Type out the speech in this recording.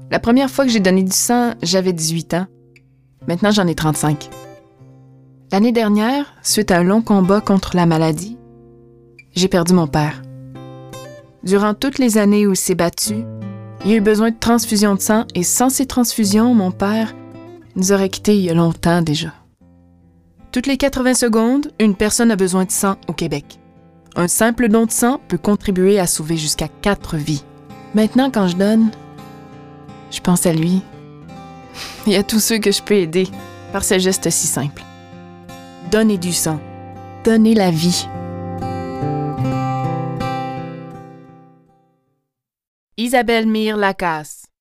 La première fois que j'ai donné du sang, j'avais 18 ans. Maintenant, j'en ai 35. L'année dernière, suite à un long combat contre la maladie, j'ai perdu mon père. Durant toutes les années où il s'est battu, il a eu besoin de transfusion de sang et sans ces transfusions, mon père nous aurait quittés il y a longtemps déjà. Toutes les 80 secondes, une personne a besoin de sang au Québec. Un simple don de sang peut contribuer à sauver jusqu'à 4 vies. Maintenant, quand je donne, je pense à lui et à tous ceux que je peux aider par ce geste si simple. Donnez du sang. Donnez la vie. Isabelle Mire Lacasse.